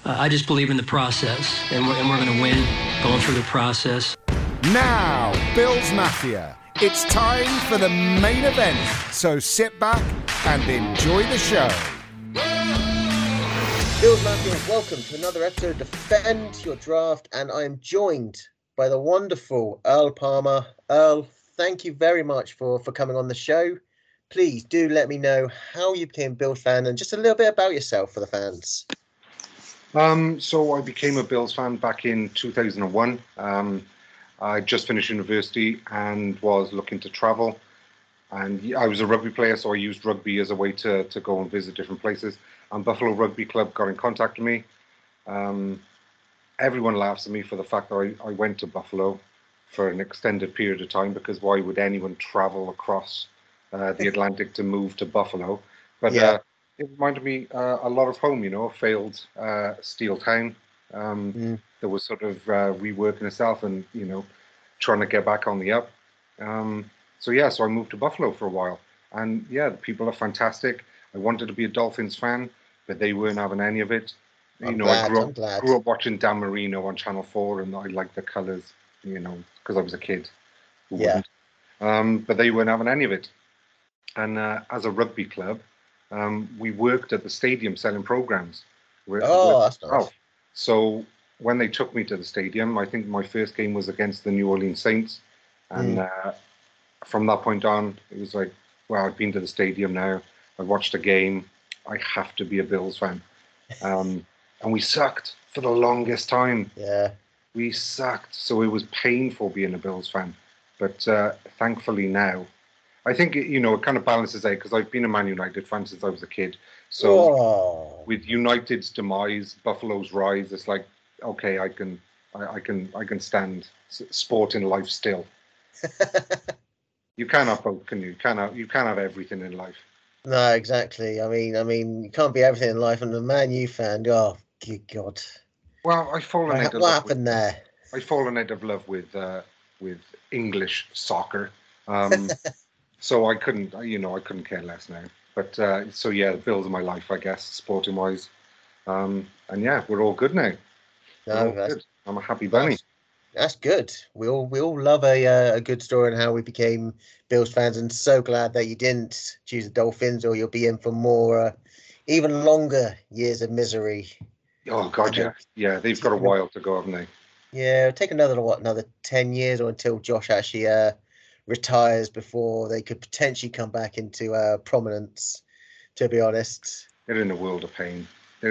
I just believe in the process, and we're going to win going through the process. Now, Bills Mafia, it's time for the main event. So sit back and enjoy the show. Bills Mafia, welcome to another episode of Defend Your Draft, and I am joined by the wonderful Earl Palmer. Earl, thank you very much for coming on the show. Please do let me know how you became a Bills fan and just a little bit about yourself for the fans. So I became a Bills fan back in 2001. I just finished university and was looking to travel. And I was a rugby player, so I used rugby as a way to go and visit different places. And Buffalo Rugby Club got in contact with me. Everyone laughs at me for the fact that I went to Buffalo for an extended period of time, because why would anyone travel across the Atlantic to move to Buffalo? But it reminded me a lot of home, a failed steel town that was sort of reworking itself and, trying to get back on the up. So I moved to Buffalo for a while. And, the people are fantastic. I wanted to be a Dolphins fan, but they weren't having any of it. I grew up watching Dan Marino on Channel 4, and I liked the colours, because I was a kid who wouldn't. But they weren't having any of it. And as a rugby club, we worked at the stadium selling programs. That's nice. So when they took me to the stadium, I think my first game was against the New Orleans Saints. And from that point on, it was like, well, I've been to the stadium now. I watched a game. I have to be a Bills fan. And we sucked for the longest time. Yeah. We sucked. So it was painful being a Bills fan. But thankfully now, I think, it kind of balances out, because I've been a Man United fan since I was a kid. So with United's demise, Buffalo's rise, it's like, okay, I can stand sport in life still. You can't have both, can you? You can't have everything in life. No, exactly. I mean, you can't be everything in life. And the Man U fan, oh, good God. Well, I've fallen out of love. What happened there? I've fallen out of love with English soccer. So I couldn't care less now. But the Bills are my life, I guess, sporting wise. And we're all good now. Good. I'm a happy bunny. That's good. We all love a good story on how we became Bills fans, and so glad that you didn't choose the Dolphins, or you'll be in for more, even longer years of misery. Oh God, yeah. They've got a while to go, haven't they? Yeah, it'll take another 10 years, or until Josh actually retires, before they could potentially come back into prominence. To be honest, they're in a world of pain.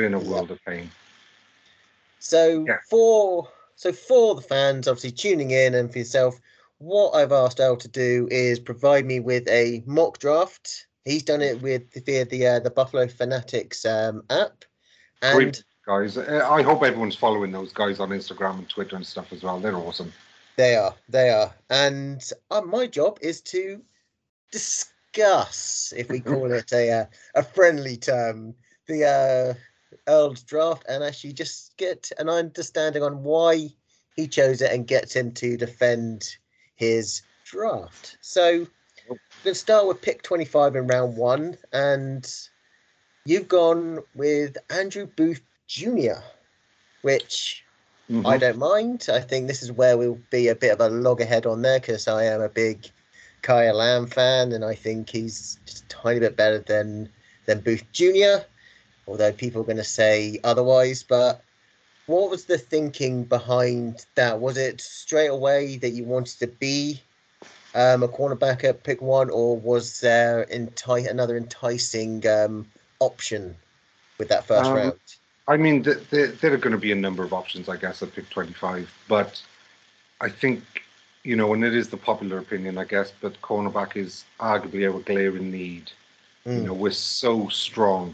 So for the fans, obviously tuning in, and for yourself, what I've asked Al to do is provide me with a mock draft. He's done it via the Buffalo Fanatics app. And great guys. I hope everyone's following those guys on Instagram and Twitter and stuff as well. They're awesome. They are. And my job is to discuss, if we call it a friendly term, the Earl's draft, and actually just get an understanding on why he chose it and gets him to defend his draft. So we're going to start with pick 25 in round 1, and you've gone with Andrew Booth Jr., which I don't mind. I think this is where we'll be a bit of a loggerhead on there, because I am a big Kyle Lamb fan, and I think he's just a tiny bit better than Booth Jr., although people are going to say otherwise. But what was the thinking behind that? Was it straight away that you wanted to be a cornerback at pick 1, or was there another enticing option with that first round? I mean, there are going to be a number of options, I guess, at pick 25. But I think, and it is the popular opinion, I guess, but cornerback is arguably our glaring need. We're so strong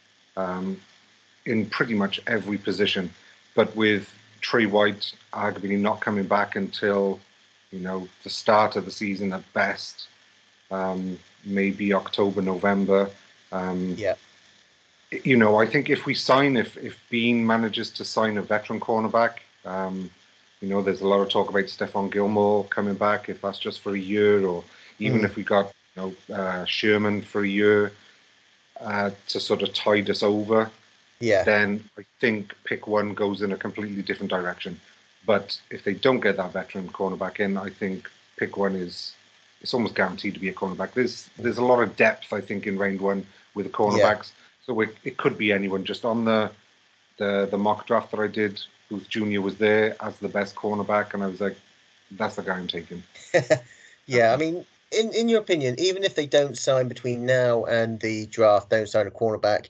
in pretty much every position. But with Trey White arguably not coming back until, the start of the season at best, maybe October, November. I think if Bean manages to sign a veteran cornerback, there's a lot of talk about Stephon Gilmore coming back, if that's just for a year, or even if we got Sherman for a year to sort of tide us over. Yeah. then I think pick one goes in a completely different direction. But if they don't get that veteran cornerback in, I think pick one it's almost guaranteed to be a cornerback. There's a lot of depth, I think, in round one with the cornerbacks. So it could be anyone. Just on the mock draft that I did, Booth Jr. was there as the best cornerback, and I was like, that's the guy I'm taking. Yeah, I mean, in your opinion, even if they don't sign between now and the draft, don't sign a cornerback,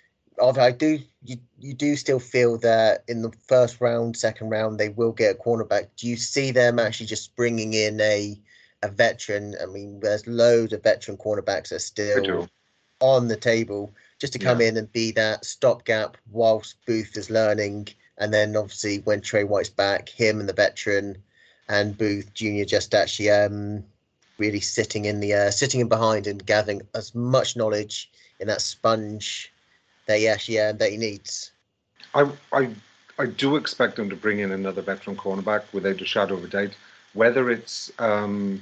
you do still feel that in the first round, second round, they will get a cornerback. Do you see them actually just bringing in a veteran? I mean, there's loads of veteran cornerbacks that are still on the table just to come in and be that stopgap whilst Booth is learning. And then obviously when Trey White's back, him and the veteran and Booth Jr. just actually really sitting in behind and gathering as much knowledge in that sponge that he needs. I do expect them to bring in another veteran cornerback without a shadow of a doubt. Whether it's a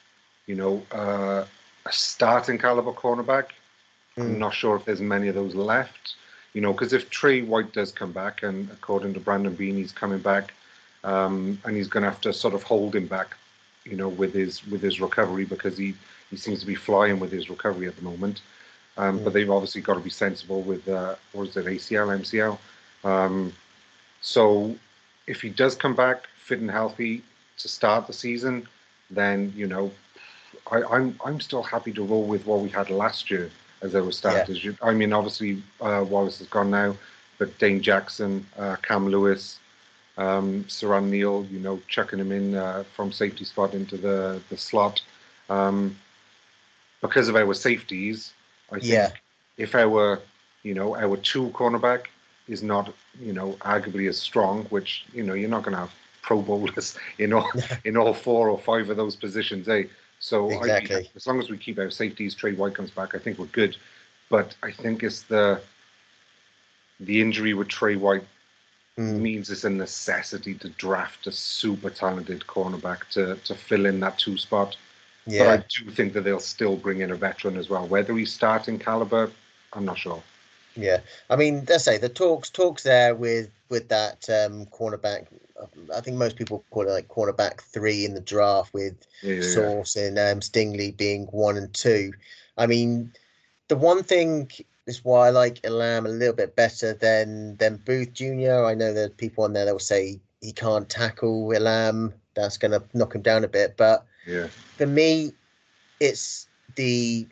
starting caliber cornerback, I'm not sure if there's many of those left. Because if Trey White does come back, and according to Brandon Beane, he's coming back, and he's going to have to sort of hold him back, with his recovery, because he seems to be flying with his recovery at the moment. But they've obviously got to be sensible with what is it, ACL, MCL. So if he does come back fit and healthy to start the season, then I'm still happy to roll with what we had last year as our starters. I mean, obviously Wallace is gone now, but Dane Jackson, Cam Lewis, Saran Neal, chucking him in from safety spot into the slot. Because of our safeties, I think if our two cornerback is not, arguably as strong, which, you're not going to have Pro Bowlers in all 4 or 5 of those positions, eh? So exactly. as long as we keep our safeties, Trey White comes back, I think we're good. But I think it's the injury with Trey White means it's a necessity to draft a super talented cornerback to fill in that 2 spot. Yeah. But I do think that they'll still bring in a veteran as well. Whether he's starting caliber, I'm not sure. Yeah, I mean, let's say the talks there with that cornerback. I think most people call it like cornerback 3 in the draft, with Sauce and Stingley being 1 and 2. I mean, the one thing is why I like Elam a little bit better than Booth Jr. I know that people on there that will say he can't tackle Elam. That's going to knock him down a bit, but for me, it's the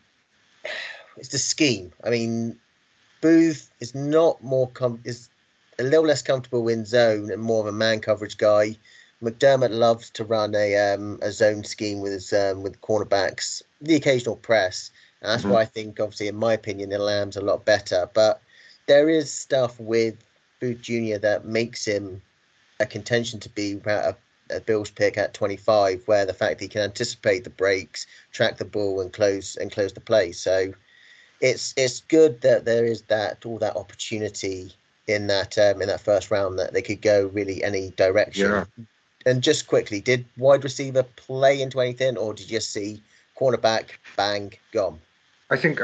scheme. I mean, Booth is is a little less comfortable in zone and more of a man coverage guy. McDermott loves to run a zone scheme with his with cornerbacks, the occasional press. And that's why I think, obviously, in my opinion, Elam's a lot better. But there is stuff with Booth Jr. that makes him a contention to be a Bills pick at 25, where the fact that he can anticipate the breaks, track the ball, and close the play. So it's good that there is all that opportunity in that first round, that they could go really any direction. Yeah. And just quickly, did wide receiver play into anything, or did you just see cornerback, bang, gone? I think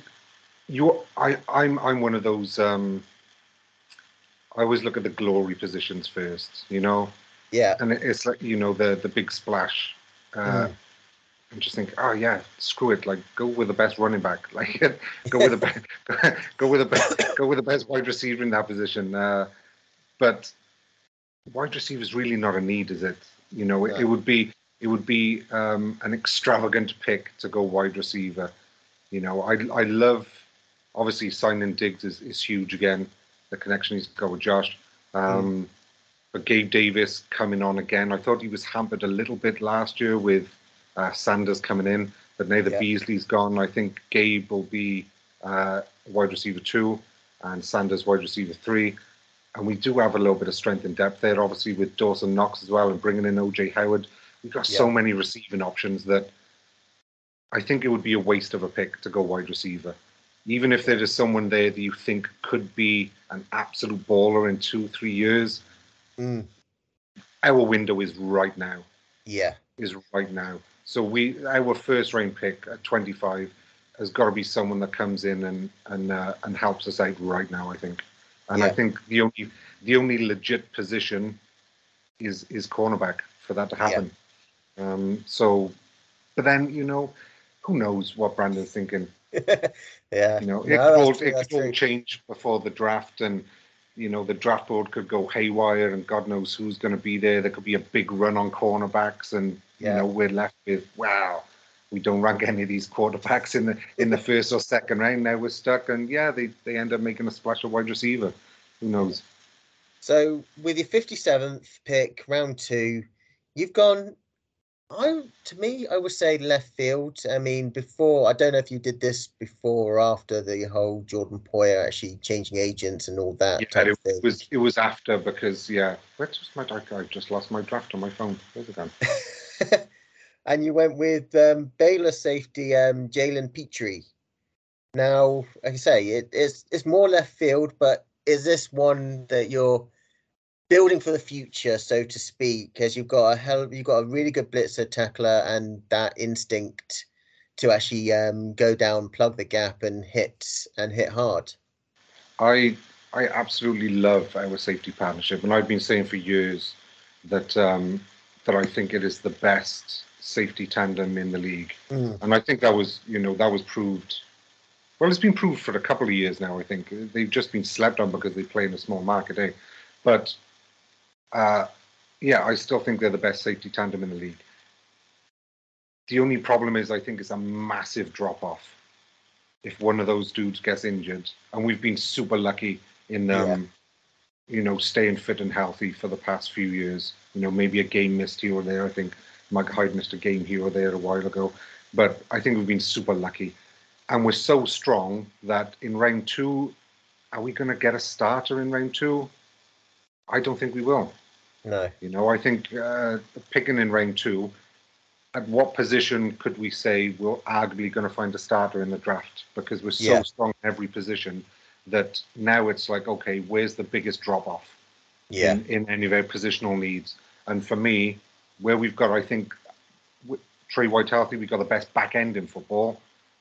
I'm one of those. I always look at the glory positions first, Yeah. And it's like, the big splash. And just think, oh yeah, screw it. Like, go with the best running back. Like, go with the best wide receiver in that position. But wide receiver is really not a need, is it? No. It would be an extravagant pick to go wide receiver. I love, obviously, signing Diggs is huge again. The connection he's got with Josh. But Gabe Davis coming on again. I thought he was hampered a little bit last year with Sanders coming in, but now that Beasley's gone, I think Gabe will be wide receiver 2 and Sanders wide receiver 3. And we do have a little bit of strength and depth there, obviously, with Dawson Knox as well, and bringing in OJ Howard. We've got so many receiving options that I think it would be a waste of a pick to go wide receiver. Even if there is someone there that you think could be an absolute baller in 2-3 years, our window is right now. Yeah. Is right now. So our first round pick at 25 has got to be someone that comes in and helps us out right now, I think. And I think the only legit position is cornerback for that to happen. But then, who knows what Brandon's thinking? Yeah. It could all change before the draft, and the draft board could go haywire, and God knows who's going to be there. There could be a big run on cornerbacks, and we're left with, wow, we don't rank any of these quarterbacks in the first or second round. Now we're stuck, and they end up making a splash of wide receiver. Who knows? So with your 57th pick, round 2, you've gone. I would say left field. I mean, before, I don't know if you did this before or after the whole Jordan Poyer actually changing agents and all that type of thing. It was after, because where's my draft? I just lost my draft on my phone. Where's it gone? And you went with Baylor safety Jalen Petrie. Now, like I say, it's more left field, but is this one that you're building for the future, so to speak, because you've got a really good blitzer tackler and that instinct to actually go down, plug the gap, and hit hard? I absolutely love our safety partnership, and I've been saying for years that I think it is the best safety tandem in the league, and I think that was proved. Well, it's been proved for a couple of years now. I think they've just been slept on because they play in a small market, but. I still think they're the best safety tandem in the league. The only problem is, I think it's a massive drop-off if one of those dudes gets injured. And we've been super lucky in them, staying fit and healthy for the past few years. Maybe a game missed here or there. I think Micah Hyde missed a game here or there a while ago. But I think we've been super lucky. And we're so strong that in round 2, are we going to get a starter in round 2? I don't think we will. No. I think picking in round 2, at what position could we say we're arguably going to find a starter in the draft? Because we're so strong in every position that now it's like, okay, where's the biggest drop-off in any of our positional needs? And for me, where we've got, I think, Trey White healthy, we've got the best back end in football.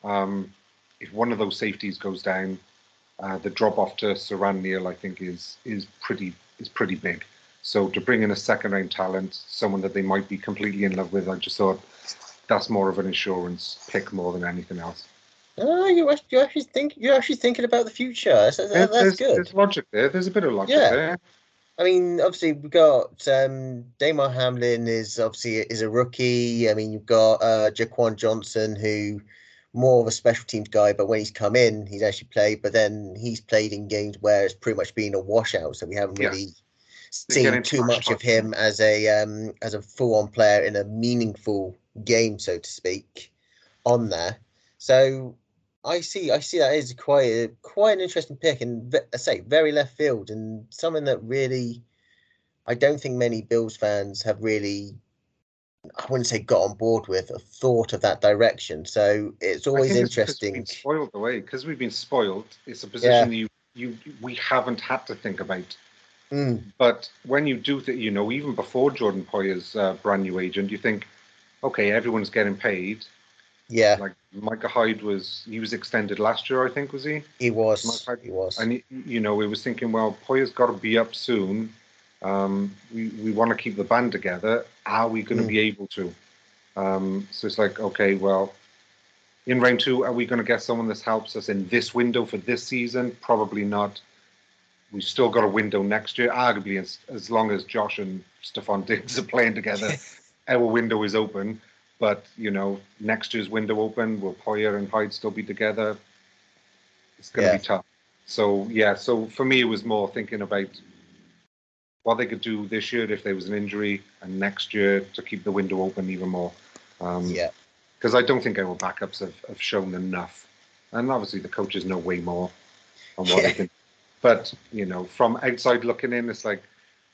If one of those safeties goes down, the drop-off to Siran Neal, I think, is pretty big. So to bring in a second-round talent, someone that they might be completely in love with, I just thought that's more of an insurance pick more than anything else. Oh, you're actually thinking about the future. That's good. There's logic there. There's a bit of logic there. I mean, obviously we've got Damar Hamlin is a rookie. I mean, you've got Jaquan Johnson, who more of a special teams guy, but when he's come in, he's actually played. But then he's played in games where it's pretty much been a washout, so we haven't really seen too much of him as a full-on player in a meaningful game, so to speak, on there. So I see that is quite an interesting pick, and I say very left field, and something that really I don't think many Bills fans have really, I wouldn't say got on board with, or thought of that direction. So it's always interesting. Because we've been spoiled. It's a position that we haven't had to think about. But when you do, even before Jordan Poyer's brand new agent, you think, okay, everyone's getting paid. Yeah. Like Micah Hyde was extended last year, I think, was he? He was. And, we was thinking, well, Poyer's got to be up soon. We want to keep the band together. Are we going to be able to? So it's like, okay, well, in round 2, are we going to get someone that helps us in this window for this season? Probably not. We've still got a window next year, arguably, as long as Josh and Stephon Diggs are playing together, our window is open. But, next year's window open, will Poyer and Hyde still be together? It's going to be tough. So, so for me, it was more thinking about what they could do this year if there was an injury, and next year to keep the window open even more. Because I don't think our backups have shown enough. And obviously the coaches know way more on what they can. But, from outside looking in, it's like,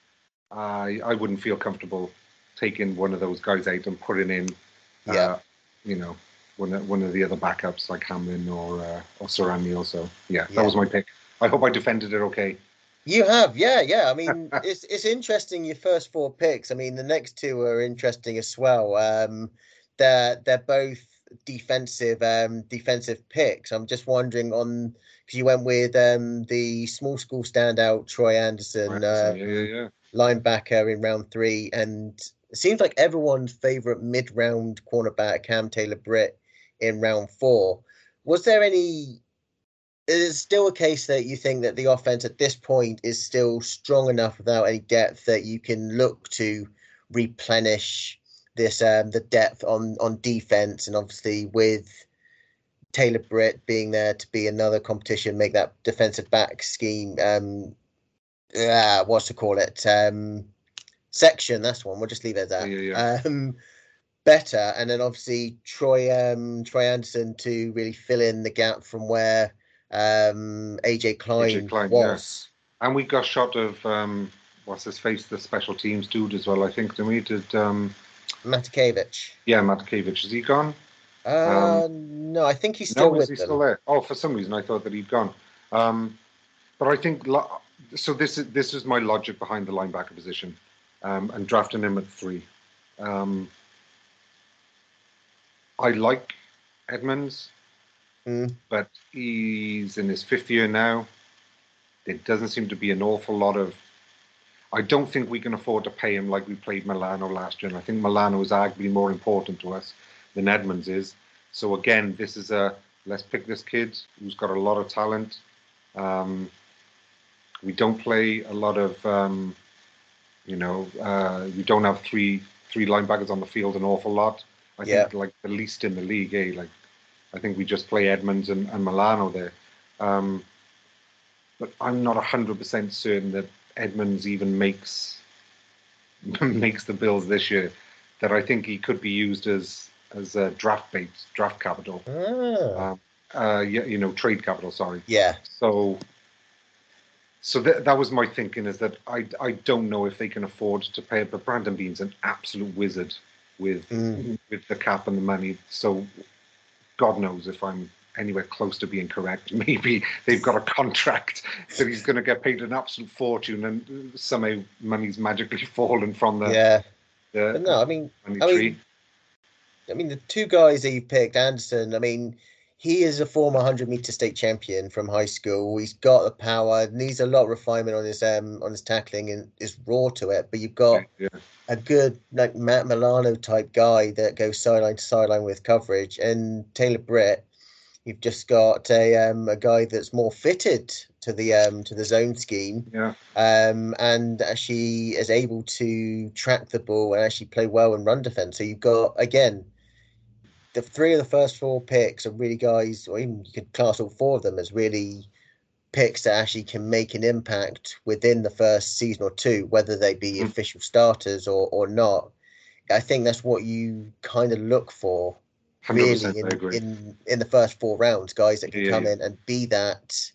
I wouldn't feel comfortable taking one of those guys out and putting in, one of the other backups like Hamlin or Siran Neal. So, that was my pick. I hope I defended it okay. You have, yeah. I mean, it's interesting, your first 4 picks. I mean, the next 2 are interesting as well. They're both defensive picks. I'm just wondering on because you went with the small school standout Troy Anderson, linebacker in round 3, and it seems like everyone's favorite mid-round cornerback Cam Taylor-Britt in round 4. Was there any? Is it still a case that you think that the offense at this point is still strong enough without any depth that you can look to replenish this the depth on defense, and obviously with Taylor-Britt being there to be another competition, make that defensive back scheme what's to call it section, that's one, we'll just leave it at that. Better, and then obviously Troy Anderson to really fill in the gap from where AJ Klein was. Yeah. And we got shot of what's his face, the special teams dude as well, I think. Did Matakevich. Yeah, Matakevich. Is he gone? No, I think he's still with them. Still there? Oh, for some reason I thought that he'd gone. But I think so. This is my logic behind the linebacker position, and drafting him at 3. I like Edmonds, but he's in his 5th year now. There doesn't seem to be an awful lot of. I don't think we can afford to pay him like we paid Milano last year, and I think Milano is arguably more important to us than Edmonds is. So again, this is let's pick this kid who's got a lot of talent. We don't play a lot of, we don't have three linebackers on the field an awful lot. I think like the least in the league, Like I think we just play Edmonds and Milano there. But I'm not 100% certain that Edmonds even makes the Bills this year. That I think he could be used as a draft capital. Trade capital. Sorry. Yeah. So that was my thinking, is that I don't know if they can afford to pay it, but Brandon Beane's an absolute wizard with the cap and the money. So God knows if I'm anywhere close to being correct. Maybe they've got a contract that he's going to get paid an absolute fortune, and somehow money's magically fallen from the. But no, I mean, the 2 guys that you picked, Anderson. I mean, he is a former 100-meter state champion from high school. He's got the power, needs a lot of refinement on his tackling, and is raw to it. But you've got a good like Matt Milano type guy that goes sideline to sideline with coverage, and Taylor-Britt. You've just got a guy that's more fitted to the zone scheme, and actually is able to track the ball and actually play well in run defense. So you've got, again, the 3 of the first 4 picks are really guys, or even you could class all 4 of them as really picks that actually can make an impact within the first season or 2, whether they be official starters or not. I think that's what you kind of look for. Really, in the first 4 rounds, guys that can come in and be that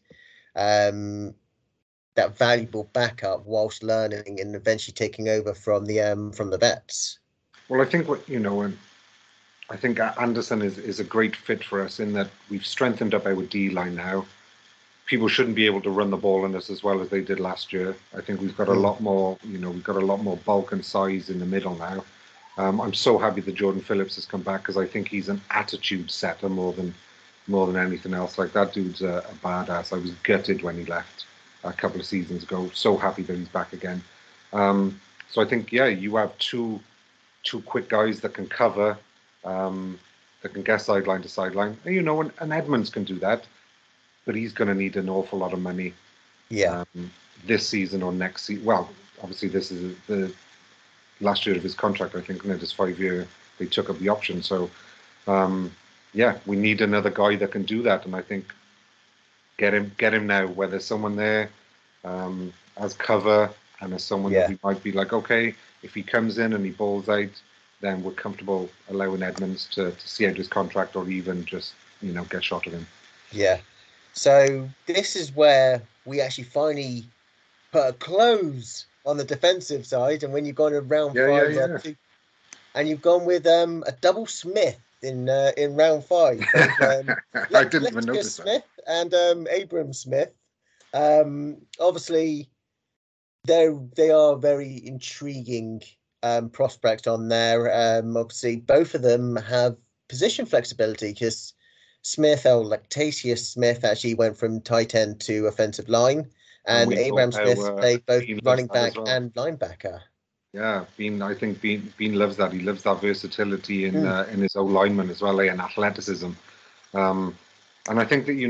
valuable backup whilst learning and eventually taking over from the vets. Well, I think I think Anderson is a great fit for us in that we've strengthened up our D-line now. People shouldn't be able to run the ball in us as well as they did last year. I think we've got a lot more, we've got a lot more bulk and size in the middle now. I'm so happy that Jordan Phillips has come back, because I think he's an attitude setter more than anything else. Like, that dude's a badass. I was gutted when he left a couple of seasons ago. So happy that he's back again. So I think, you have two quick guys that can cover, that can get sideline to sideline. And Edmonds can do that, but he's going to need an awful lot of money. This season or next season. Well, obviously this is the last year of his contract, I think, and it is 5 year. They took up the option, so we need another guy that can do that, and I think get him now. Where there's someone there as cover, and as someone that we might be like, okay, if he comes in and he balls out, then we're comfortable allowing Edmonds to see out his contract, or even just get shot at him. Yeah. So this is where we actually finally put a close on the defensive side, and when you've gone to round 5, and you've gone with a double Smith in round 5. I didn't even notice Smith that. And Abram Smith. Obviously, they are very intriguing prospects on there. Obviously, both of them have position flexibility, because Smith, Lactatius Smith, actually went from tight end to offensive line, And and we know Abraham how Smith played both Bean loves running that as back well. and linebacker. Yeah, I think Bean loves that. He loves that versatility in Mm. in his O lineman as well, and athleticism. And I think that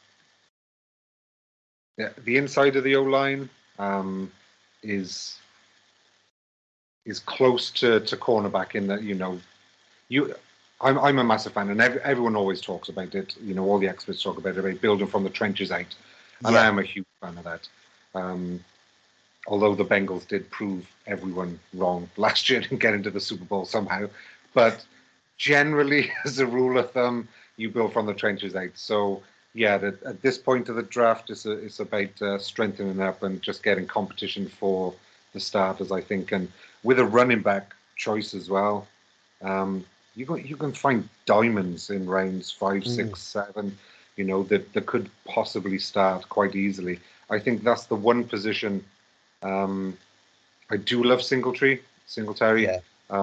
the inside of the O line is close to cornerback in that I'm a massive fan, and everyone always talks about it. All the experts talk about building from the trenches out, and I am a huge fan of that. Although the Bengals did prove everyone wrong last year and get into the Super Bowl somehow, but generally, as a rule of thumb, you build from the trenches out. So yeah, at this point of the draft, it's about strengthening up and just getting competition for the starters, I think, and with a running back choice as well. You can find diamonds in rounds 5, 6, 7. That could possibly start quite easily. I think that's the one position. I do love Singletary. Yeah.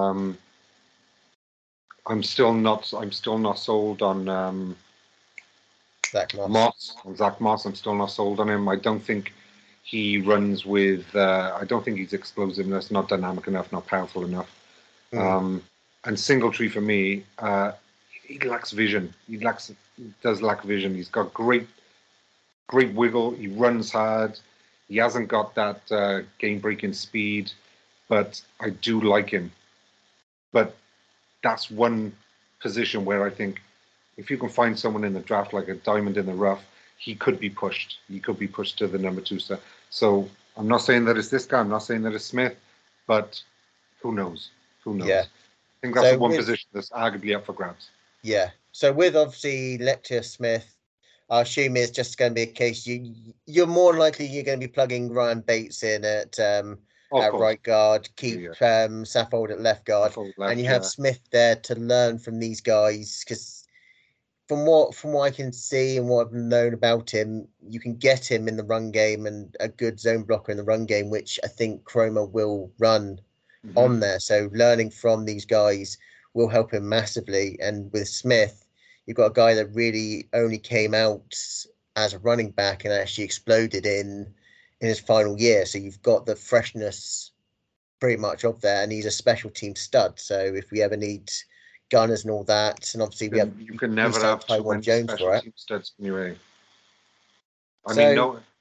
I'm still not sold on Zach Moss. Zach Moss. I'm still not sold on him. I don't think he runs with. I don't think he's explosiveness, not dynamic enough, not powerful enough. And Singletary for me, he lacks vision. He does lack vision. He's got great wiggle. He runs hard. He hasn't got that game-breaking speed, but I do like him. But that's one position where I think if you can find someone in the draft like a diamond in the rough, he could be pushed. He could be pushed to the number 2 star. So I'm not saying that it's this guy. I'm not saying that it's Smith, but who knows? Who knows? Yeah. I think that's the one position that's arguably up for grabs. Yeah. So with obviously Lecter Smith, I assume it's just going to be a case you're more likely you're going to be plugging Ryan Bates in at right guard, keep Saffold at left guard, and you have Smith there to learn from these guys. Because from what I can see and what I've known about him, you can get him in the run game and a good zone blocker in the run game, which I think Chroma will run on there. So learning from these guys will help him massively. And with Smith, you've got a guy that really only came out as a running back and actually exploded in his final year. So you've got the freshness pretty much of there, and he's a special team stud. So if we ever need gunners and all that, and obviously you can never have Taiwan Jones special team studs anyway. I'm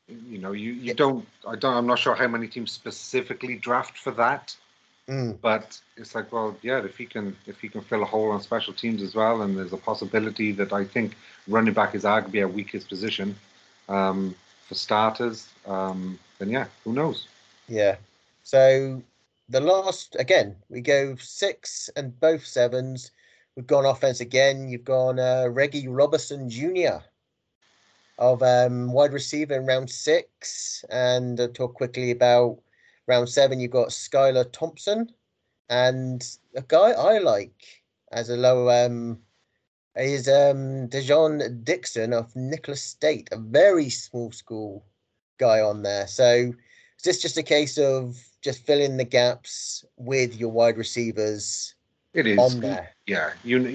not sure how many teams specifically draft for that. But it's like, well, yeah, if he can fill a hole on special teams as well, and there's a possibility that I think running back is arguably our weakest position for starters, then yeah, who knows? Yeah. So the last, again, we go 6 and both 7s. We've gone offense again. You've gone Reggie Robertson Jr. of wide receiver in round 6, and talk quickly about round 7. You've got Skylar Thompson. And a guy I like as a low is Dejon Dixon of Nicholas State, a very small school guy on there. So is this just a case of just filling the gaps with your wide receivers? It is on there. Yeah,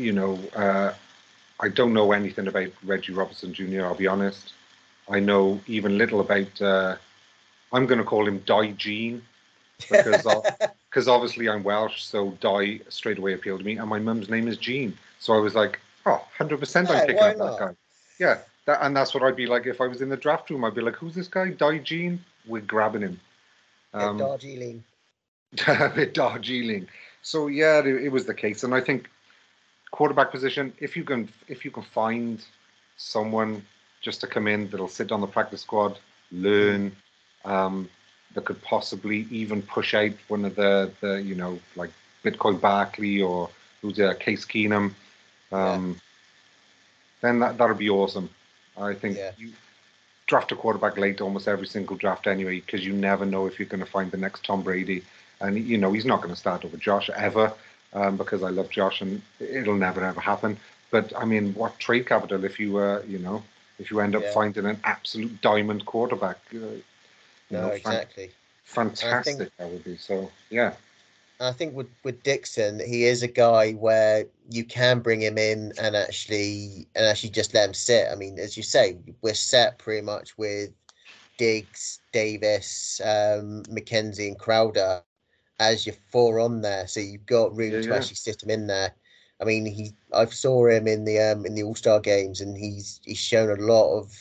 I don't know anything about Reggie Robertson Jr. I'll be honest. I know even little about. I'm going to call him Die Gene. Because obviously I'm Welsh, so Die straight away appealed to me, and my mum's name is Jean, so I was like, 100% I'm picking up that guy. Yeah, that's what I'd be like if I was in the draft room. I'd be like, who's this guy? Die Jean? We're grabbing him. Darjeeling. Darjeeling. So yeah, it was the case, and I think quarterback position. If you can find someone just to come in that'll sit on the practice squad, learn. That could possibly even push out one of the like Bitcoin Barkley or who's Case Keenum, then that would be awesome. I think you draft a quarterback late almost every single draft anyway, because you never know if you're going to find the next Tom Brady, and he's not going to start over Josh ever, because I love Josh and it'll never ever happen. But I mean, what trade capital if you if you end up finding an absolute diamond quarterback? Exactly. Fantastic that would be. So yeah. I think with Dixon, he is a guy where you can bring him in and actually just let him sit. I mean, as you say, we're set pretty much with Diggs, Davis, McKenzie, and Crowder as your four on there, so you've got room to Yeah, actually sit him in there. I mean, I saw him in the All-Star games, and he's shown a lot of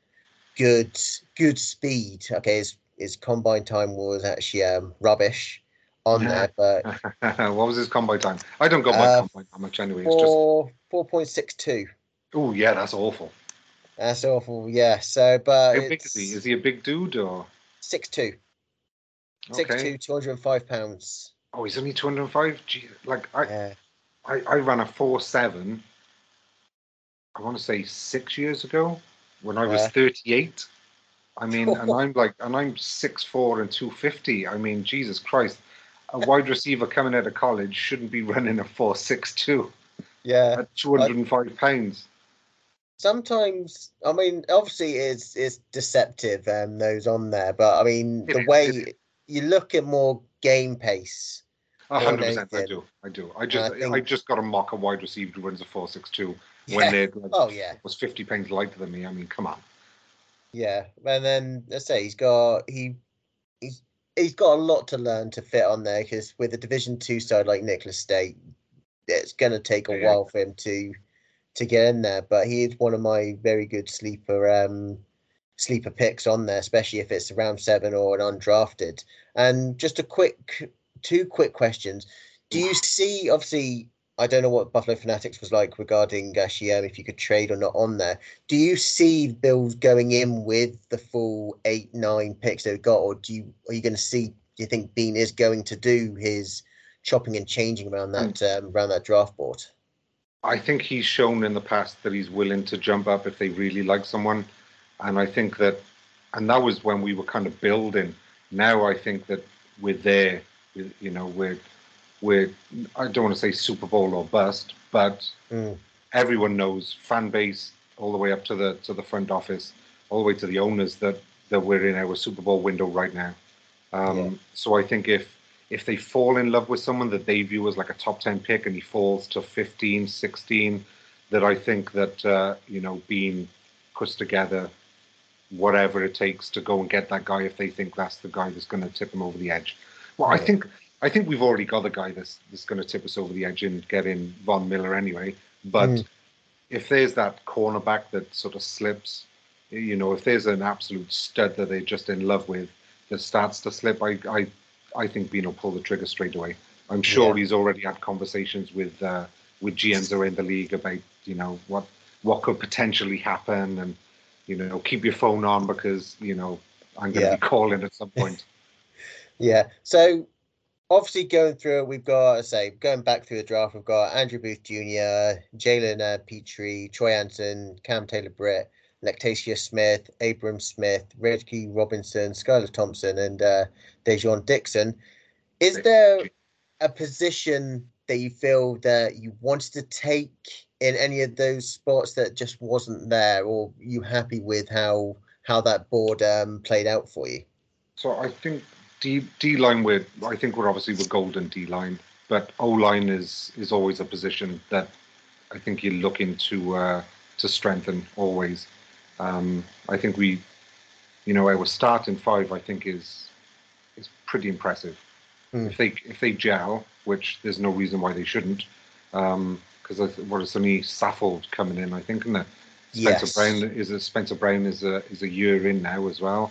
good speed. Okay, his combine time was actually rubbish on yeah. there, but What was his combine time? I don't go by uh combine that much anyway. It's just 4.62. oh yeah, that's awful. That's awful. Yeah. So, but How big is he? it's Is he a big dude or 6'2", okay? 6'2", 205 pounds. Oh, he's only 205. Gee, like I, Yeah. I, I ran a 4.7. I want to say 6 years ago when I was Uh, 38. I mean, and I'm 6'4" and 250. I mean, Jesus Christ, a wide receiver coming out of college shouldn't be running a 4.62 yeah. at 205 pounds. Sometimes, I mean, obviously it's deceptive those on there, but I mean It the is. It is. way you look at more game pace more than 100%. I anything, do. I do. and I I think just got to mock a wide receiver who runs a 4.62 when yeah, they're like, oh yeah, was 50 pounds lighter than me. I mean, come on. yeah, and then let's say he's he's got a lot to learn to fit on there because with a Division Two side like Nicholas State, it's going to take a Yeah, yeah. while for him to get in there, but he is one of my very good sleeper picks on there, especially if it's round 7 or an undrafted. And just two quick questions. Do you see, obviously, I don't know what Buffalo Fanatics was like regarding actually if you could trade or not on there. Do you see Bills going in with the full 8, 9 picks they've got, or are you going to see? Do you think Bean is going to do his chopping and changing around that draft board? I think he's shown in the past that he's willing to jump up if they really like someone. And I think that, and that was when we were kind of building. Now I think that we're there. You know, we're. I don't want to say Super Bowl or bust, but Mm, everyone knows, fan base all the way up to the front office, all the way to the owners that we're in our Super Bowl window right now. yeah, So I think if they fall in love with someone that they view as like a top 10 pick and he falls to 15, 16, that I think that, being puts together whatever it takes to go and get that guy if they think that's the guy that's going to tip them over the edge. Well, I yeah, think I think we've already got the guy that's going to tip us over the edge and get in Von Miller anyway. But mm, if there's that cornerback that sort of slips, if there's an absolute stud that they're just in love with that starts to slip, I think Bean will pull the trigger straight away. I'm sure yeah. he's already had conversations with GMs around the league about what could potentially happen, and keep your phone on because I'm going to be Yeah, calling at some point. yeah. So obviously going through it, we've got, say, going back through the draft, we've got Andrew Booth Jr., Jalen Petrie, Troy Anson, Cam Taylor-Britt, Lactacia Smith, Abram Smith, Reggie Robinson, Skylar Thompson, and Dejon Dixon. Is there a position that you feel that you wanted to take in any of those spots that just wasn't there, or you happy with how that board played out for you? So I think D line I think we're obviously with golden D line, but O line is always a position that I think you're looking to strengthen always. I think our starting five I think is pretty impressive. Hmm. If they gel, which there's no reason why they shouldn't, because it's only Saffold coming in, I think, and Yes. Spencer Brown is a year in now as well.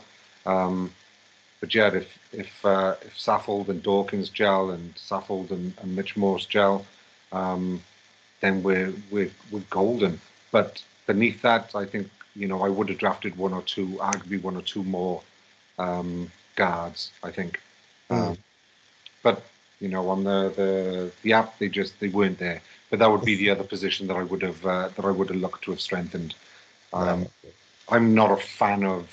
But yeah, if Saffold and Dawkins gel and Saffold and Mitch Morse gel, then we're golden. But beneath that, I think I would have drafted one or two, arguably one or two more guards. I think, Hmm. but on the app they weren't there. But that would be the other position that I would have looked to have strengthened. Um, No. I'm not a fan of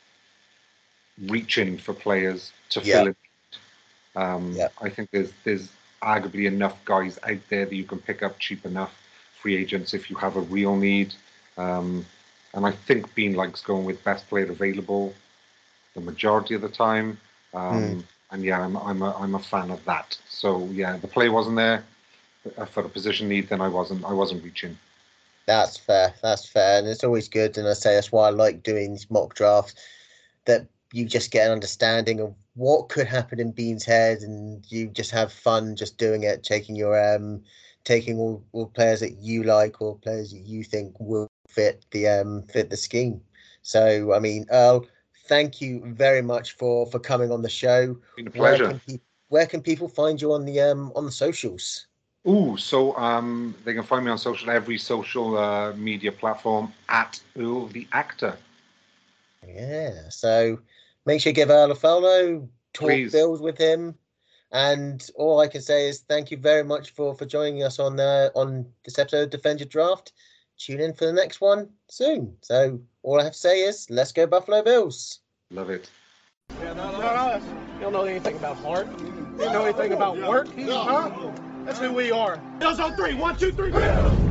reaching for players to Yeah. fill it. Yeah. I think there's arguably enough guys out there that you can pick up cheap enough, free agents if you have a real need. And I think Bean likes going with best player available the majority of the time. Hmm. and yeah, I'm a fan of that. So yeah, the play wasn't there for the position need. Then I wasn't reaching. That's fair. That's fair, and it's always good. And I say that's why I like doing these mock drafts, that you just get an understanding of what could happen in Bean's head, and you just have fun just doing it, taking all players that you like or players that you think will fit the scheme. So I mean, Earl, thank you very much for coming on the show. It's been a pleasure. Where can people find you on the socials? So they can find me on every social media platform at Earl the Actor. Yeah, so make sure you give Earl a follow, talk Please. Bills with him, and all I can say is thank you very much for joining us on this episode of Defend Your Draft. Tune in for the next one soon. So all I have to say is let's go Buffalo Bills. Love it. Yeah, no. You don't know anything about heart. You don't know anything about work. Huh? That's who we are. Bills on 3. 1, 2, 3.